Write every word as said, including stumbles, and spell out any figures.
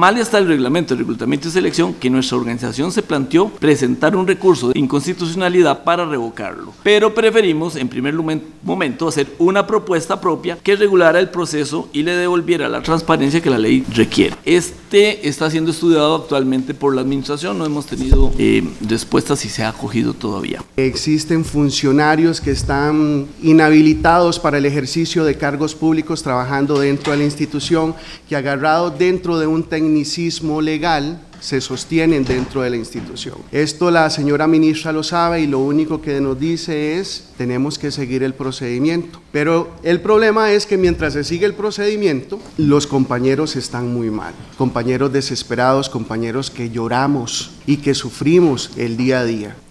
mal está el reglamento de reclutamiento y selección que nuestra organización se planteó presentar un recurso de inconstitucionalidad para revocarlo. Pero preferimos en primer momento hacer una propuesta propia que regulara el proceso y le devolviera la transparencia que la ley requiere. Este está siendo estudiado actualmente por la administración, no hemos tenido eh, respuestas si se ha acogido todavía. Existen funcionarios que están inhabilitados para el ejercicio de cargos públicos trabajando dentro de la institución, que agarrados dentro de un tecnicismo legal se sostienen dentro de la institución. Esto la señora ministra lo sabe y lo único que nos dice es tenemos que seguir el procedimiento. Pero el problema es que mientras se sigue el procedimiento, los compañeros están muy mal. Compañeros desesperados, compañeros que lloramos y que sufrimos el día a día.